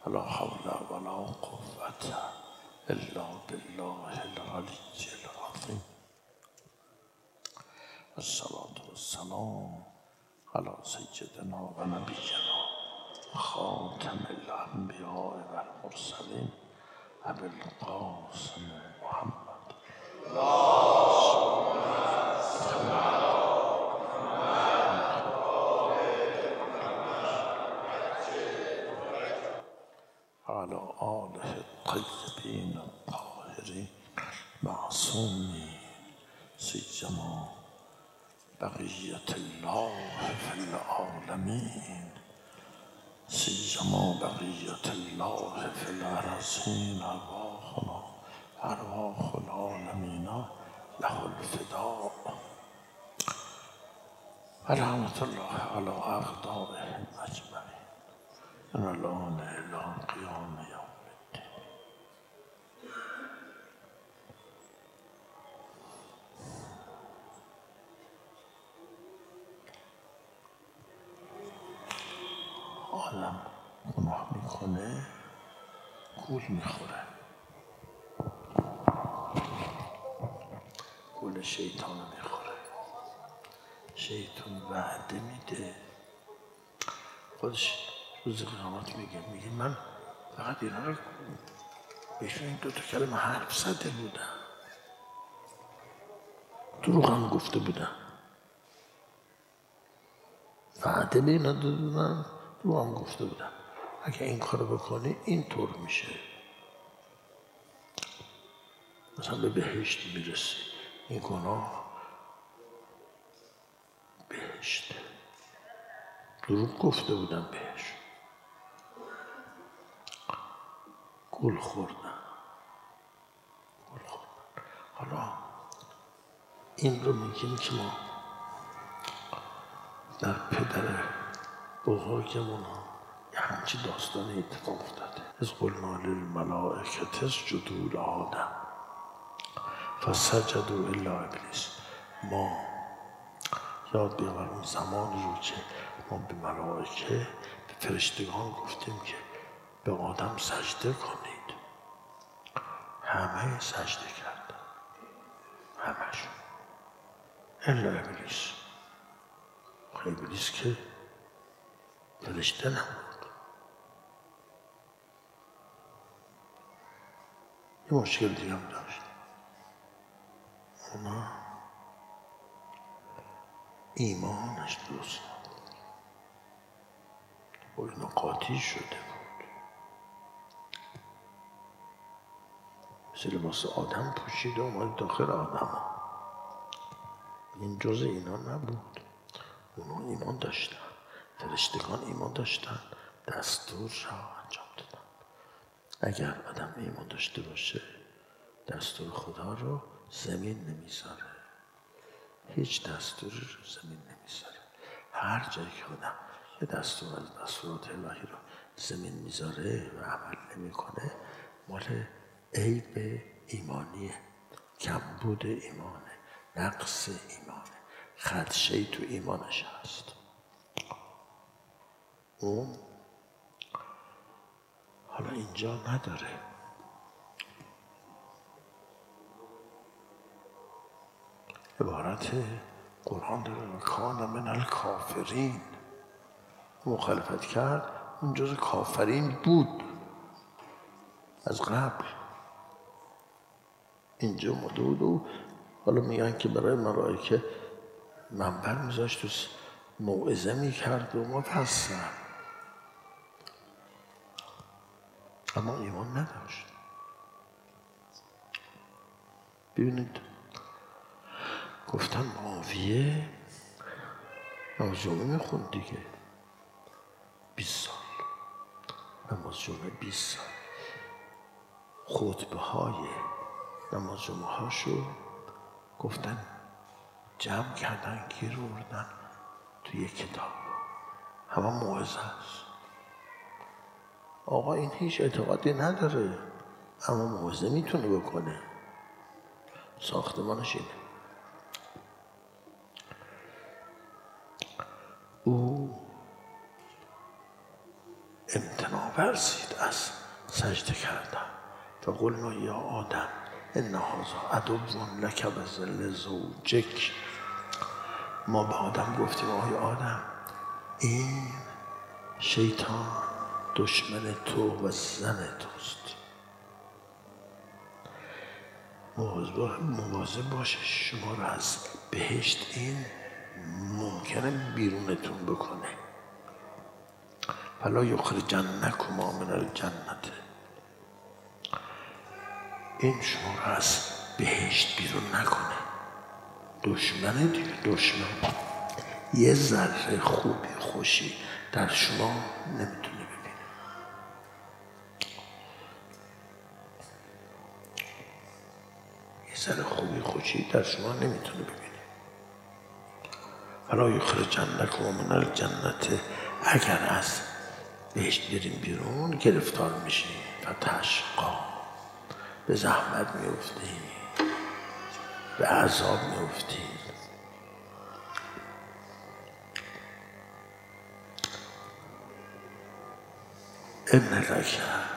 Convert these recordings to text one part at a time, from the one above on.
ولا حول ولا قوة إلا بالله العلي العظيم. الصلاة والسلام على سيدنا ونبينا خاتم الأنبياء والمرسلين أبي القاسم محمد على آله الطيبين الطاهرين معصومين سيما بقية الله في العالمين سيما بقية الله في الأرضين أرواح العالمين له الفداء رحمة الله على أعدائهم أجمعين من الآن إلى قيام يوم الدين. آدم گناه میکنه گول میخوره، گول شیطان میخوره. شیطان وعده میده، خودش روز قیامت میگه من فقط اینا رو بهشون این 2 کلمه حرف زده بودم، دروغ هم گفته بودم، وعده به اینا داده بودم، دروغ هم گفته بودم. اگه این کارو بکنی اینطور میشه، مثلا به بهشت میرسی. این گناه بهشت، دروغ گفته بودم بهش، گول خوردم. حالا این رو میگیم که ما در پدر بزرگمون یه همچی داستان اتفاق افتاده. از قلنا للملائکة اسجدوا لآدم فسجدوا الا ابلیس. ما یاد بیاور اون زمانی رو که ما به ملائکه، به فرشتگان گفتیم که به آدم سجده کنید، همه سجده کردن، همشون الا ابلیس. ابلیس که فرشته نبود. یه مشکل دیگه هم داشت، اونا ایمانش درست نبود، با اینا قاطی شده بود. مثل لباس آدم پوشیده اومد داخل آدم، این جز اینا نبود. اونا ایمان داشتن، فرشتگان ایمان داشتن، دستور را انجام دادن. اگر آدم ایمان داشته باشه دستور خدا رو زمین نمیذاره، هیچ دستوری رو زمین نمیذاره. هر جایی که آدم یه دستور از دستورات الهی رو زمین میذاره و عمل نمیکنه، مال عیب ایمانیه، کمبود ایمانه، نقص ایمانه، خدشه‌ای تو ایمانش هست. اون حالا اینجا نداره. عبارت قرآن داره کان من الکافرین، مخالفت کرد، اون جز کافرین بود از قبل. اینجا اومده بود و حالا میگن که برای ملائکه منبر میذاشت و موعظه میکرد و مفصل، اما ایمان نداشت. ببینید گفتن معاویه نماز جمعه میخوند دیگه، 20 سال نماز جمعه، 20 سال خطبه های نماز جمعه هاشو گفتن جمع کردن، گیر بردن توی یک کتاب، همه موعظه است. آقا این هیچ اعتقادی نداره اما موعظه میتونه بکنه، ساختمانش اینه. او امتناع ورزید از سجده کردن. فقلنا یا آدم ان هذا عدو لک و لزوجک. ما به آدم گفتیم آهای آدم، این شیطان دشمن تو و زن توست، مواظب باشه شما رو از بهشت این ممکنه بیرونتون بکنه. فلا یخرجنکما من الجنة، این شما رو از بهشت بیرون نکنه. دشمن دیگه، دشمن یه ذره خوبی خوشی در شما نمیتونه ببینه. یه ذره خوبی خوشی در شما نمیتونه ببینه. فلا یخرجنکما من الجنة، اگر از بهشت بریم بیرون گرفتار میشی. فتشقا، به زحمت میفتی، به عذاب میفتی. ان لک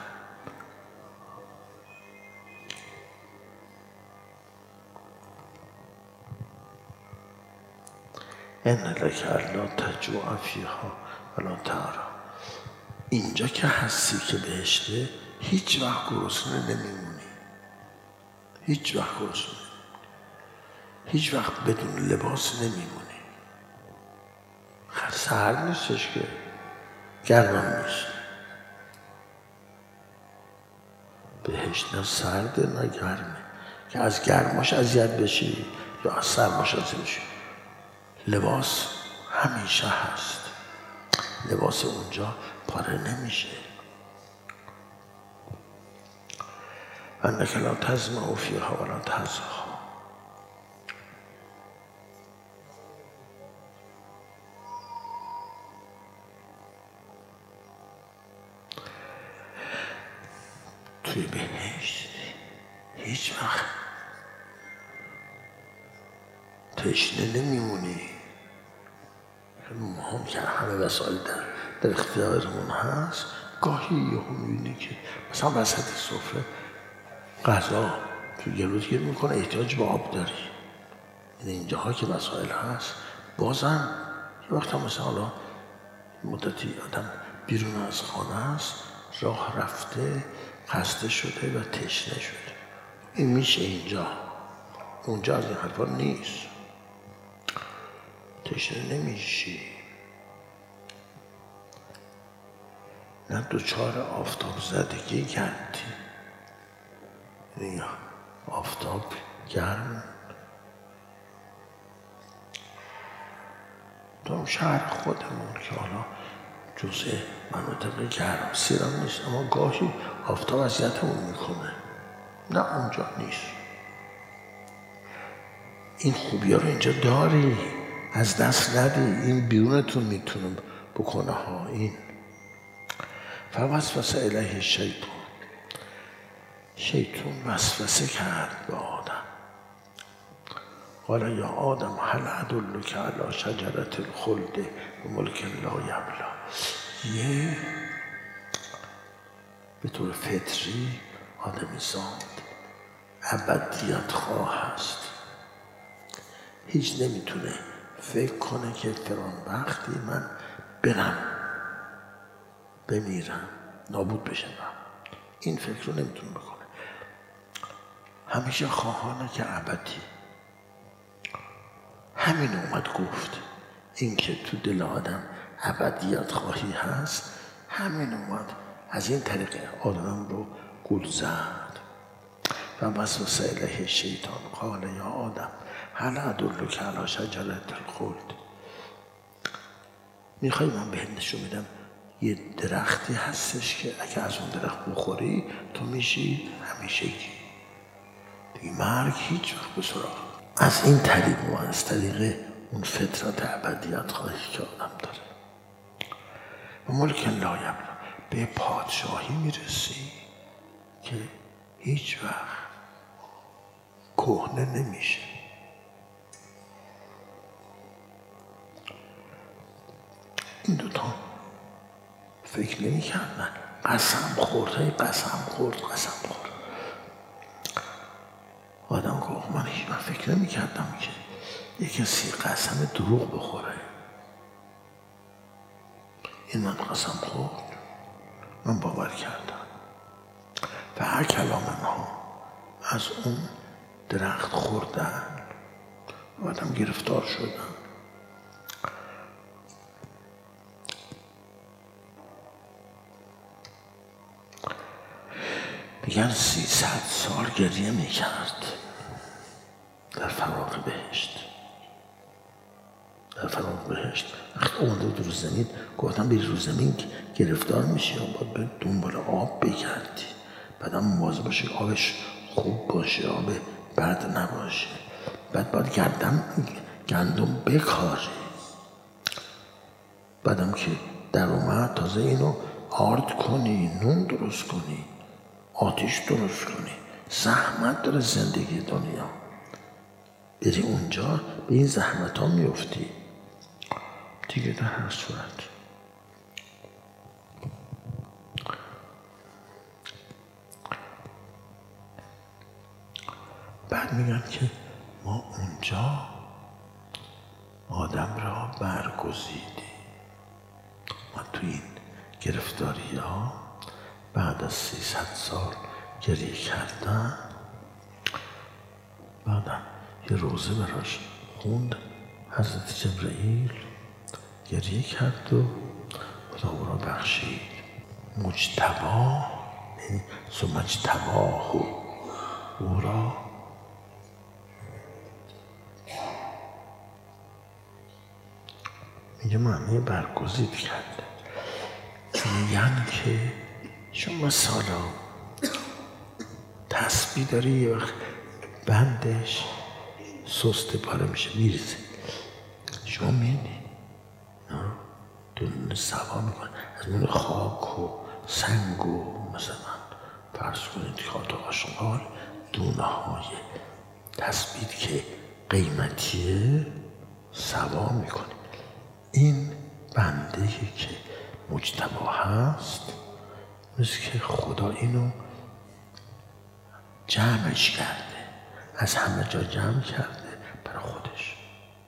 الا تجوع فیها ولا تعری. اینجا که هستی که بهشته، هیچ وقت گرسنه نمیمونی، هیچ وقت گرسنه، هیچ وقت بدون لباس نمیمونی. سرد نیستش که گرمم نیست. بهشت نه سرده نه گرمه که از گرماش اذیت بشی یا از سرماش اذیت بشی. لباس همیشه هست، لباس اونجا پاره نمیشه. انک لا تظمأ فیها ولا تضحی. توی بهشت هیچ وقت تشنه نمیمونی. ما هم که همه وسایل در اختیارمون هست، گاهی یهو میبینی که مثلا وسط سفره غذا تو گلوت گیر میکنه، احتیاج به آب داری. یعنی اینجاها که وسایل هست، بازم یه وقت هم مثلا حالا مدتی آدم بیرون از خانه است، راه رفته، خسته شده و تشنه شده، این میشه اینجا. اونجا از این حرفا نیست، تشنه نمیشی. نه دوچار آفتاب زدگی گردی، یعنی آفتاب گرم. تو شهر خودمون که حالا جزء مناطق گرم سیرم نیست، اما گاهی آفتاب اذیتمون میکنه. نه اونجا نیست. این خوبی ها رو اینجا داری، از دست ندی. این بیرونتون میتونه بکنه ها. این فوسوس الیه الشیطان، شیطان وسوسه کرد به آدم. قال یا آدم هل ادلک علی شجرة الخلد و ملک لا یبلی. یه به طور فطری آدمی زاد ابدیت خواه هست، هیچ نمیتونه فکر کنه که فران وقتی من برم بمیرم نابود بشم، این فکر رو نمیتونه بکنه. همیشه خواهانه که ابدی. همین اومد گفت این که تو دل آدم ابدیت خواهی هست، همین اومد از این طریق آدم رو گول زد. و وسوس الیه الشیطان قال یا آدم هل ادلک علی شجرة الخلد. میخوای من بهت نشون میدم یه درختی هستش که اگه از اون درخت بخوری تو میشی همیشگی، دیگه مرگ هیچ وقت به سراغ. از این طریق و از طریق اون فطرت ابدیت خواهی که آدم داره. و ملک لا یبلی، به پادشاهی میرسی که هیچ وقت کهنه نمیشه. این دوتا فکر نمی کردن. قسم خورد. آدم گفت من فکر نمی کردم که یه کسی قسم دروغ بخوره. این من قسم خورد، من باور کردم. و هر کلام ما از اون درخت خوردن و آدم گرفتار شدن. میگن 300 سال گریه میکرد در فراق بهشت. وقتی اومده بود رو زمین گفتم بری رو زمین گرفتار میشی، باید به دنبال آب بگردی، بعدم مواظب باشی آبش خوب باشه، آب بد نباشه، بعد باید گندم بکاری. بعدم که در اومد تازه اینو آرد کنی، نون درست کنی، آتیش درست کنی. زحمت داره زندگی دنیا. بری اونجا به این زحمت ها میفتی دیگه. در هر صورت بعد میگن که ما اونجا آدم را برگزیدیم. ما تو این گرفتاری ها بعد از 300 سال گریه کردن، بعدم یه روزه براش خوند حضرت جبرئیل، گریه کرد و خدا او را بخشید. مجتبا ثم اجتباه، او را میگه معنی برگزید کرده. میگن که شما مثلا تسبیح داری یه وقت بندش سسته پاره میشه میریزه، شما میدی دونه سوا میکنه از میون خاک و سنگ و مثلا فرض کنید که تا آشغال دونه های تسبیح که قیمتیه سوا میکنه. این بنده که مجتبی هست مثل که خدا اینو جمعش کرده، از همه جا جمع کرده برای خودش،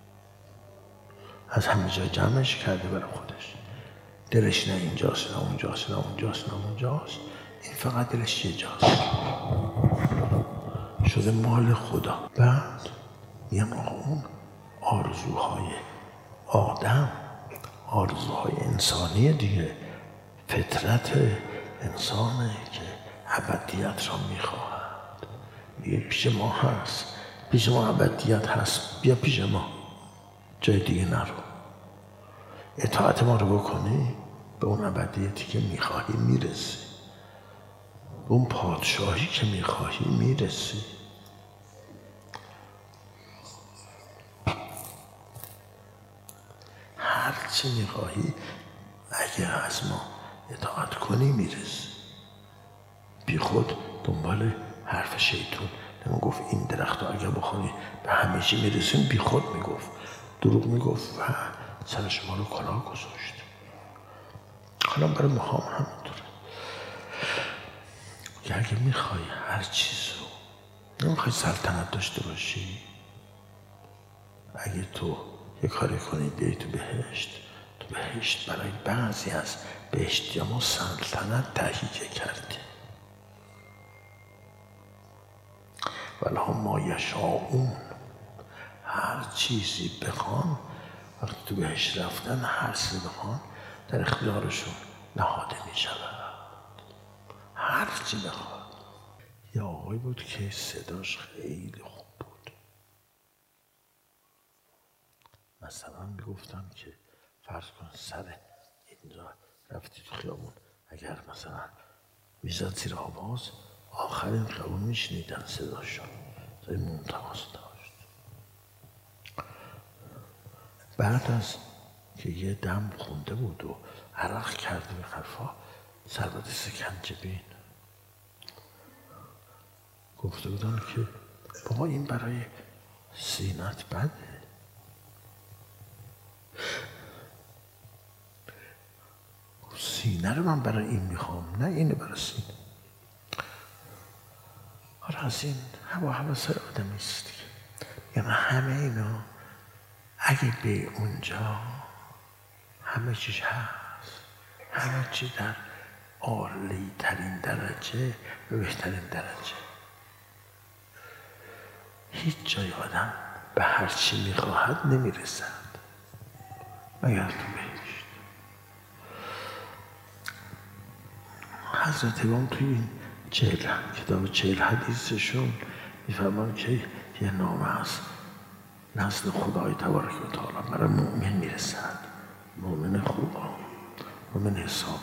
از همه جا جمعش کرده برای خودش. دلش نه اینجاست نه اونجاست نه اونجاست نه اونجاست، این فقط دلش یه جاست، شده مال خدا. بعد میگم اون آرزوهای آدم آرزوهای انسانی دیگه، فطرت انسانه که ابدیت را میخواهد. میگه پیش ما هست، پیش ما ابدیت هست، بیا پیش ما، جای دیگه نرو. اطاعت ما رو بکنی به اون ابدیتی که میخواهی میرسی، به اون پادشاهی که میخواهی میرسی. هر چی میخواهی اگه از ما اطاعت کنی میرسی. بی خود دنبال حرف شیطون نمی گفت این درخت رو اگه بخوری به همه چی میرسیم، بی خود میگفت، دروغ میگفت و سر شما رو کلاه گذاشت. حالا برای ما هم همینطوره که اگه میخوای هر چیز رو، نمیخوای سلطنت داشته باشی، اگه تو یه کاری کنی بیایی تو بهشت برای بعضی از بهشتیامو سلطنت تهیه کردی. ولهم ما یشاءون، هر چیزی بخوان وقتی تو بهشت رفتن هر چیزی بخوان در اختیارشون نهاده می شود. هر چی بخواد. یه آقای بود که صداش خیلی خوب بود. مثلا میگفتن که فرض کن سر اینجا رفتی تو خیابون، اگر مثلا میزد زیر آواز آخرین خیابون میشنیدن صداشو، صدای ممتاز داشت. بعد از که یه دم خونده بود و عرق کرده به حرفا، سرباز سکنجبین گفته بودن که بابا این برای سینت بده. سینه رو من برای این میخوام، نه اینو برای سینه. حالا از این هواس آدمی است دیگه. یعنی همه اینا اگه به اونجا همه چیز هست، همه چی در عالی ترین درجه و بهترین درجه، هیچ جای آدم به هر چی میخواهد نمیرسد مگر تو بهشت. حضرت امام توی این کتاب 40 حدیثشون میفرمان که یه نامه هست نزد خدای تبارک و تعالی برای مؤمن میرسد، مؤمن خوبا، مؤمن حسابی.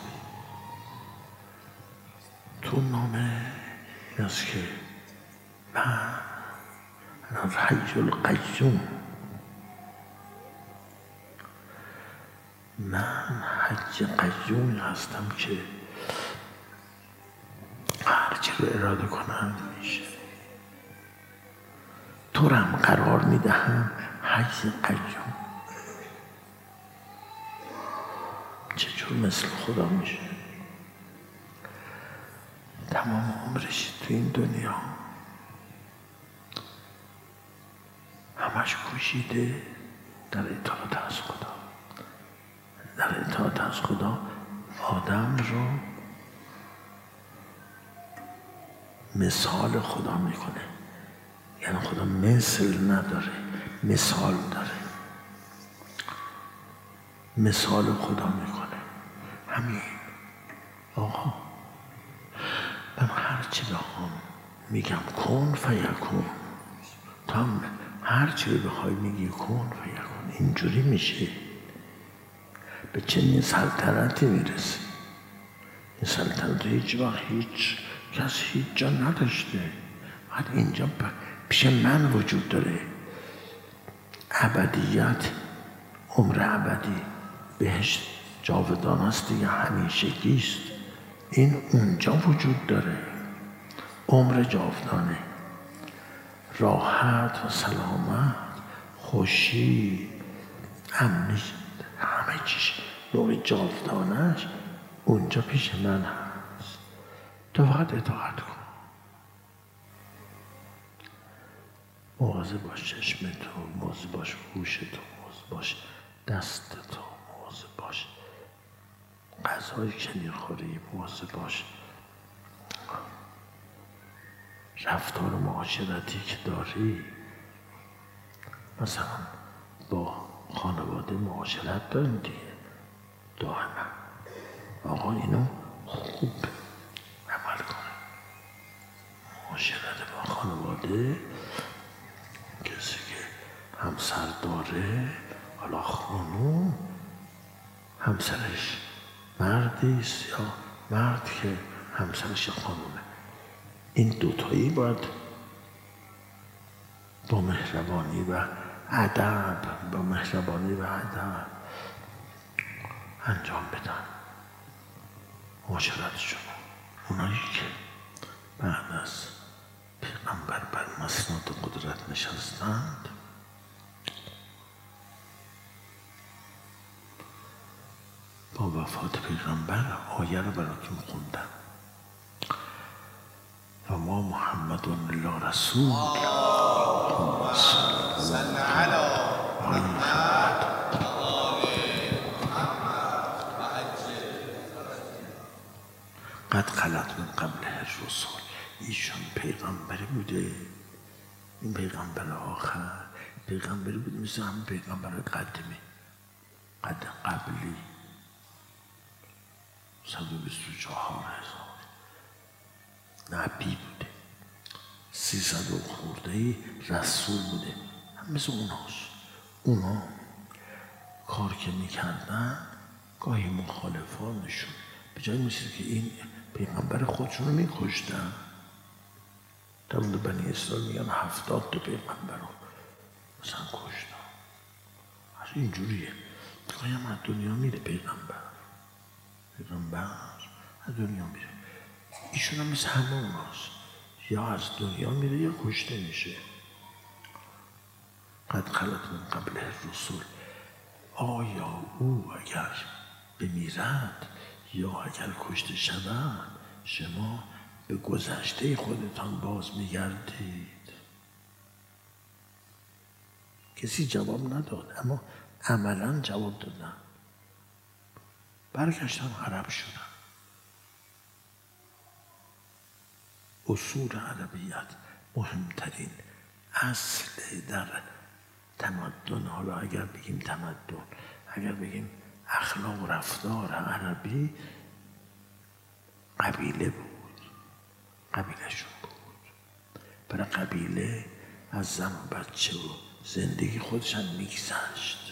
تو نامه این است که من الحی القیوم، من حج قیومی هستم که هرچی رو اراده کنم میشه. تو رو هم قرار میدهم حج قیوم. چجور مثل خدا میشه؟ تمام عمرش تو این دنیا همش کوشیده در اطاعت از خدا. در اطاعت از خدا آدم رو مثال خدا میکنه. یعنی خدا مثل نداره، مثال داره، مثال خدا میکنه. همین آقا من هرچی بخوام میگم کن فیکون، تو هم هرچی رو بخوای میگی کن فیکون، اینجوری میشه. به چنین سلطنتی میرسی. این سلطنت هیچ وقت هیچ کس هیچ جا نداشته. بعد اینجا پیش من وجود داره. ابدیت، عمر ابدی، بهشت جاودان است دیگه، همیشگی است. این اونجا وجود داره. عمر جاودانه، راحت و سلامت، خوشی، امنیت، همه چیز نوع جاودانش اونجا پیش من هست. تو فقط اطاعت کن. مواظب باش چشم تو، مواظب باش گوش تو، مواظب باش دست تو، مواظب باش غذایی که میخوری، مواظب باش رفتار معاشرتی که داری. مثلا با خانواده معاشرت داریم دیگه، دائما آقا اینو خوب عمل کنه. معاشرت با خانواده، کسی که همسر داره، حالا خانوم همسرش مردی است یا مرد که همسرش خانومه، این دوتایی باید با مهربانی و ادب، با مهربانی و ادب انجام بدن معاشرتشون. اونایی که بعد از پیغمبر بر مسند قدرت نشستند، با وفات پیغمبر آیه رو براتون خوندم. و ما محمد الا رسول صلی علی محمد. قد خلت من قبل الرسل، ایشون پیغمبری بوده، این پیغمبر آخر پیغمبری بوده مثل همه پیغمبر قدیمی، قبلی 124,000 نبی بوده، 300 و خورده رسول بوده. هم مثل اوناست. اونا کار که میکردن گاهی مخالفانشون به جای مثل که این پیغمبر خودشون رو میکشتن. در مورد بنی اسرائیل میگن 70 تا پیغمبر رو مثلا کشتن. از اینجوریه. گاهی هم از دنیا میره پیغمبر از دنیا میره. ایشون هم مثل همه اوناست، یا از دنیا میره یا کشته میشه. قد خلت من قبل الرسل، آیا او اگر بمیرد یا اگر کشته شوند شما به گذشته خودتان باز میگردید. کسی جواب نداد، اما عملا جواب دادن. برگشتن عرب شدن. اصول عربیت مهمترین اصل در تمدن، حالا اگر بگیم تمدن، اگر بگیم اخلاق و رفتار عربی، قبیله بود، قبیلهشون بود. برای قبیله از زن و بچه و زندگی خودشان میگذشت.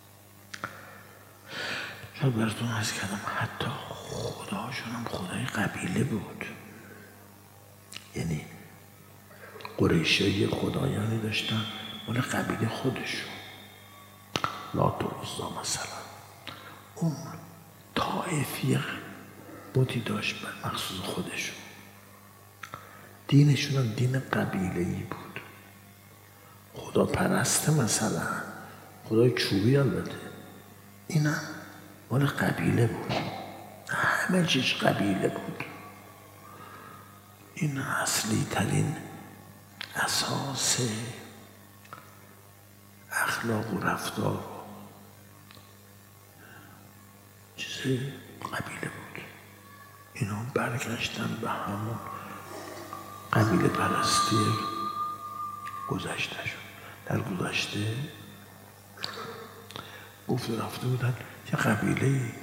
شاید براتون عرض کردم حتی خداشون هم خدای قبیله بود. یعنی قریشی خدایانی داشتن مال قبیله خودشون. لات و عزی مثلا، اون طائفی بودی داشت بر مخصوص خودشون. دینشون هم دین قبیله‌ای بود. خدا پرسته مثلا، خدای چوبی البته، اینم مال قبیله بود. همه چیز قبیله بود. این اصلی ترین اساس اخلاق و رفتار چیز قبیله بود. اینا برگشتن به همون قبیله پرستی گذشته شد. در گذشته گفته رفته بودن که قبیله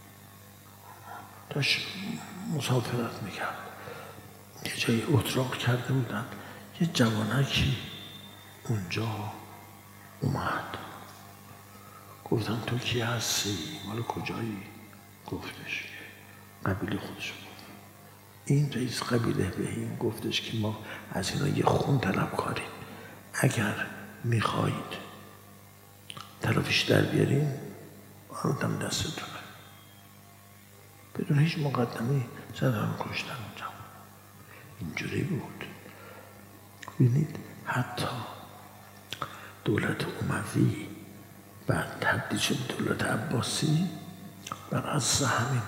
داشت مسافرت میکرد، یه جایی اتراق کرده بودن، یه جوانکی اونجا اومد. گفتن تو کی هستی؟ مال کجایی؟ گفتش قبیله خودش. این رئیس قبیله به این گفتش که ما از اینا یه خون طلب کاریم، اگر میخواید طرفش در بیاریم آن دستتونه. بدون هیچ مقدمه زدن کشتن اونجا. اینجوری بود. ببینید حتی دولت اموی بعد تبدیل شد دولت عباسی بر اساس همین.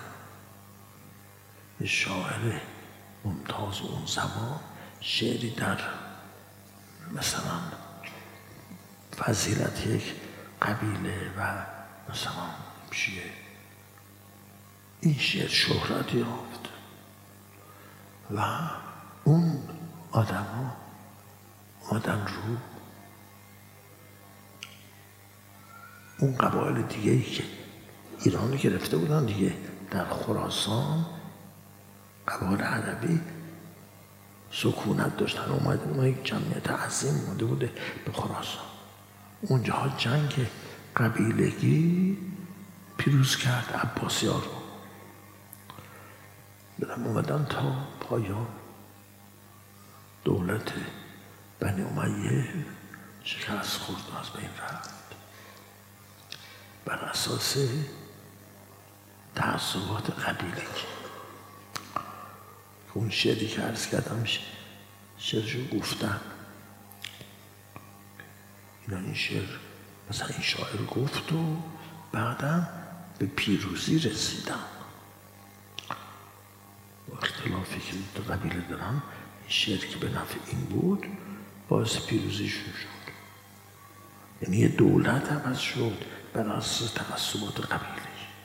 شاعر ممتاز اون زمان شعری در مثلا فضیلت یک قبیله و مثلا چیه، این شعر شهرت یافت و اون آدم ها اومدن رو اون قبایل دیگه ای که ایران گرفته بودن دیگه، در خراسان قبایل عربی سکونت داشتن، اومده اون یک جمعیت عظیم مونده بوده به خراسان. اونجاها جنگ قبیلگی پیروز کرد عباسی ها رو. برم اومدن تا پایان دولت بنی امیه شکست خورد و از بین رفت بر اساس تعصبات قبیلگی. اون شعری که عرض کردم شعرشو گفتن این شعر مثلا این شاعر گفت و بعدم به پیروزی رسیدن. اختلافی که دو قبیله دارن، این شعر که به نفع این بود باعث پیروزیشون شد. یعنی یه دولت عوض شد بر اساس تعصبات قبیله.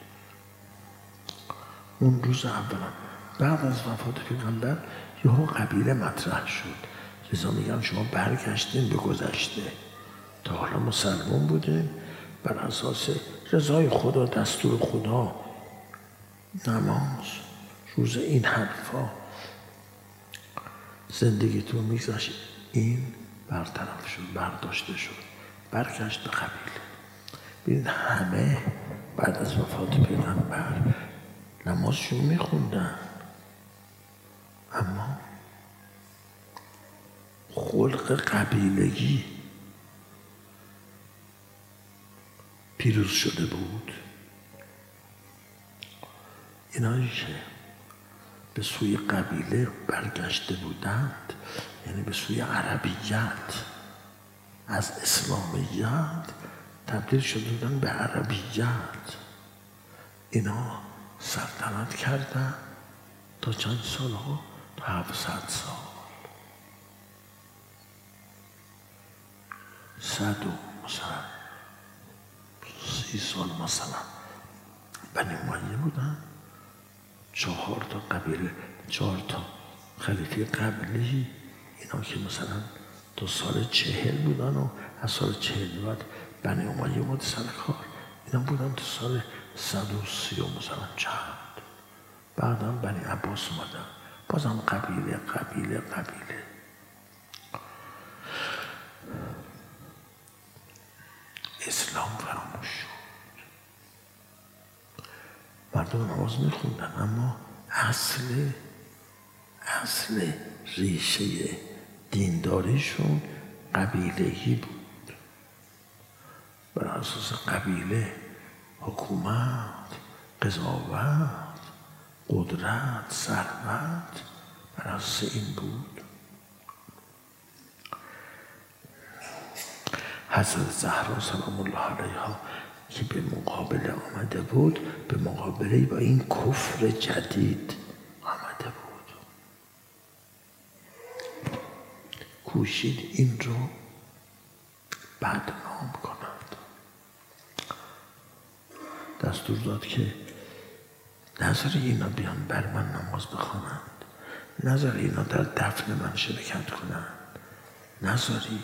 اون روز اولا بعد از وفات پیغمبر یهو قبیله مطرح شد. لذا میگن شما برگشتین به گذشته. تا حالا مسلمان بودین، بر اساس رضای خدا، دستور خدا، نماز، روز این حرفا زندگیتون میگذشت. این برطرف شد، برداشته شد، برگشت به قبیله. ببینید همه بعد از وفات پیغمبر نمازشون میخوندن، اما خلق قبیلگی پیروز شده بود. اینایی که به سوی قبیله برگشته بودند، یعنی به سوی عربیت، از اسلامیت تبدیل شده بودن به عربیت. اینا سلطنت کردن تا چند سال ها؟ تا 700 سال. 130 سال مثلا بنی امیه بودن، 4 تا قبیله، 4 تا خلیفه قبلی، اینا که مثلا تا سال 40 بودن و از سال 40 بعد بنی امیه اومد سر کار، اینا بودن تا سال 130 مثلا چند. بعدم بنی عباس اومدن، بازم قبیله. اسلام فراموش شد. مردم نماز میخوندن اما اصل ریشه دینداریشون قبیله‌ای بود. بر اساس قبیله حکومت، قضاوت، قدرت، ثروت بر اساس این بود. حضرت زهرا سلام الله علیها که به مقابله آمده بود، به مقابله با این کفر جدید آمده بود، کوشید این رو بدنام کند. دستور داد که نظر اینا بیان بر من نماز بخوانند، نظر اینا در دفن من شرکت کنند، نظری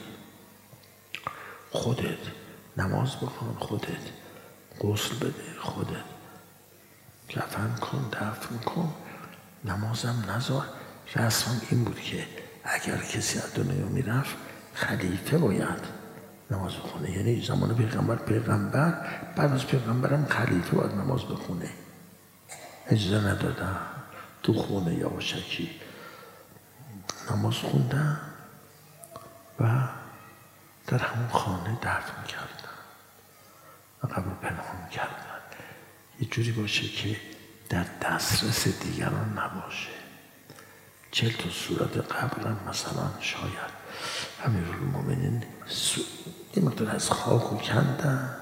خودت نماز بخوان، خودت غسل بده، خودت کفن کن، دفن کن، نمازم نذار. رسم این بود که اگر کسی از دنیا میرفت خلیفه باید نماز بخونه، یعنی زمان پیغمبر بعد از پیغمبرم خلیفه باید نماز بخونه. اجازه ندادن تو خونه یواشکی نماز خوندن و در همون خانه دفن کردن و قبر پنهان کردن، یه جوری باشه که در دسترس دیگران نباشه. 40 تا صورت قبرم مثلا شاید امیرالمومنین یه مقدار از خاک و کندن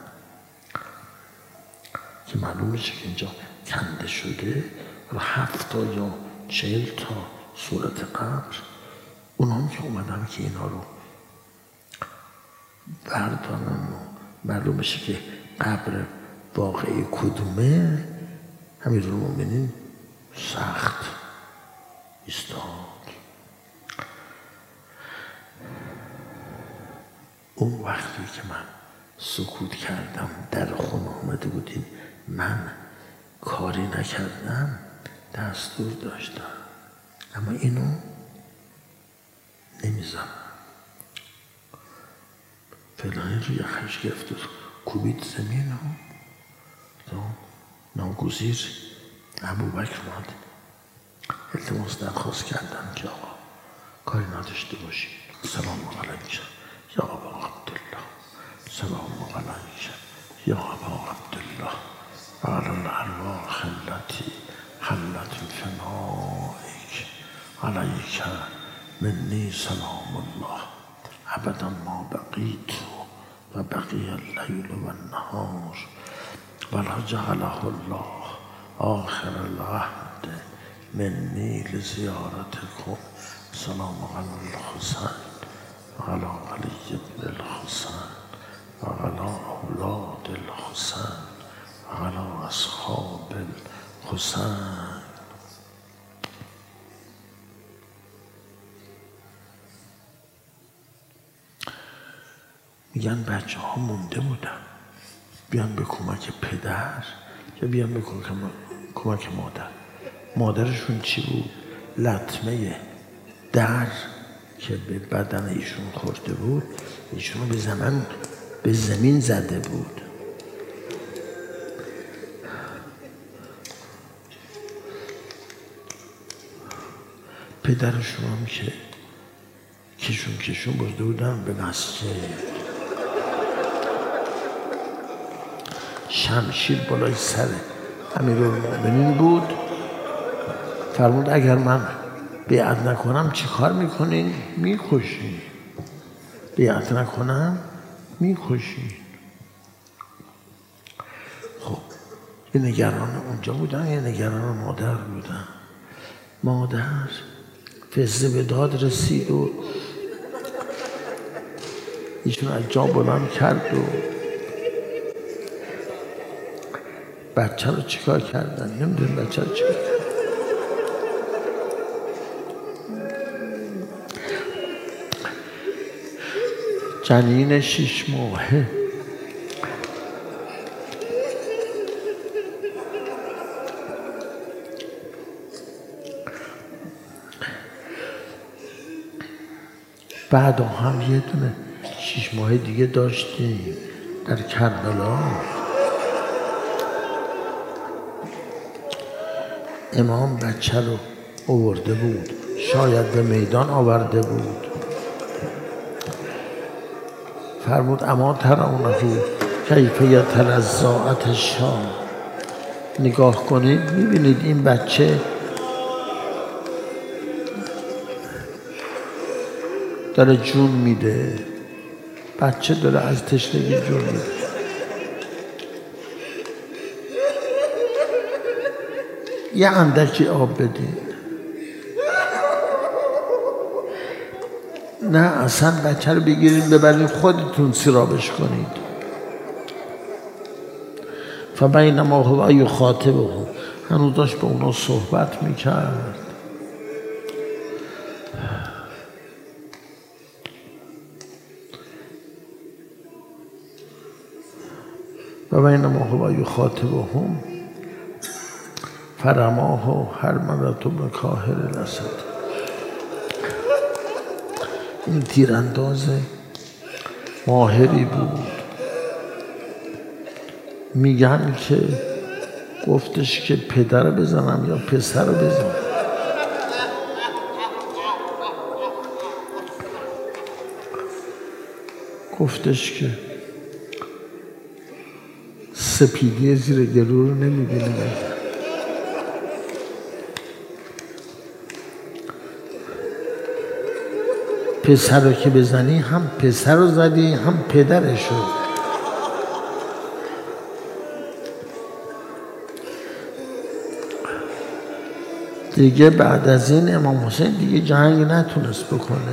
که معلوم میشه که اینجا کنده شده، و 70 یا 40 تا صورت قبر اونا هم که اومدن که اینا رو بردارن و معلوم میشه که قبر واقعی کدومه. امیرالمومنین سخت ایستاد. اون وقتی که من سکوت کردم در خونه آمده بودیم، من کاری نکردم، دستور داشتم، اما اینو نمیزنم. فلانی رو یخش گرفت و کوبید زمین و ناگزیر ابوبکر اومد التماس درخواست کردن که آقا کاری نداشته باشید، سلام علیکم یا ابا عبدالله، سلام علیکم یا ابا عبدالله و علی الارواح التي حلت فنائک علیک منی سلام الله ابدا ما بقیت و بقی اللیل و النهار ولا جعله الله آخر العهد منی لزیارتکم. سلام علی الحسین و علی علی بن الحسین و علی اولاد الحسین و علی اصحاب الحسین. میگن بچه ها مونده بودن، بیان به کمک پدر یا بیان به کمک مادر. مادرشون چی بود؟ لطمه در که به بدن ایشون خورده بود، ایشون به زمین زده بود. پدرشون هم که کشون برده بودن به مسجد، شمشیر بالای سر امیرالمومنین بود. فرمود اگر من بیعت نکنم چی کار میکنین؟ میکشین. بیعت نکنم میکشین. خب یه نگران اونجا بودن، یه نگران مادر بودن. مادر فزه به داد رسید و ایشون از جا بلند کرد و بچه رو چیکار کردن؟ نمیدونم بچه رو چیکار کردن. جنین 6 ماهه بعد هم یه دونه 6 ماه دیگه داشتیم در کربلا. امام بچه رو آورده بود، شاید به میدان آورده بود. فرمود اما ترونه کیف یتلظی عطشا. نگاه کنید میبینید این بچه داره جون میده، بچه داره از تشنگی جون میده. یه اندکی آب بدین. نه اصلا بچه رو بگیرین ببرین خودتون سیرابش کنید. فبینما هو یخاطبهم، هنوز داشت به اونا صحبت میکرد. فبینما هو یخاطبهم فرماه حرملة بکاهل الاسد. این تیرانداز ماهری بود. میگن که گفتش که پدر رو بزنم یا پسر رو بزنم. گفتش که سپیدی زیر گلو رو نمیبینه. پسر رو که بزنی هم پسر رو زدی هم پدرش رو. دیگه بعد از این امام حسین دیگه جنگ نتونست بکنه.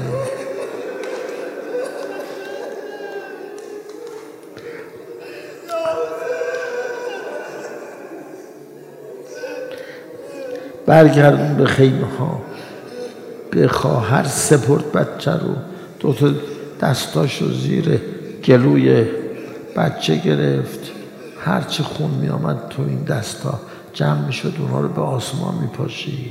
برگردون به خیمه ها. به خواهر سپرد بچه رو، دو تا دستاشو زیر گلوی بچه گرفت. هرچی خون می آمد تو این دستا جمع می شد، اونها رو به آسمان می پاشید.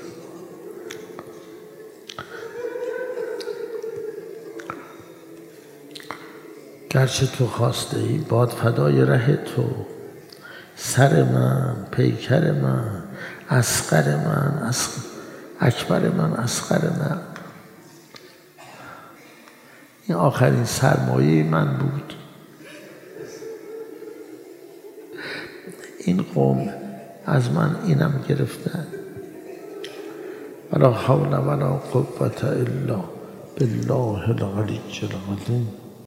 گرچه تو خواسته ای باد فدای ره تو، سر من، پیکر من، اصغر من، اکبر من، اصغر من. این آخرین سرمایه من بود. این قوم از من اینم گرفتن. ولا حول ولا قوة الا بالله العلی العظیم.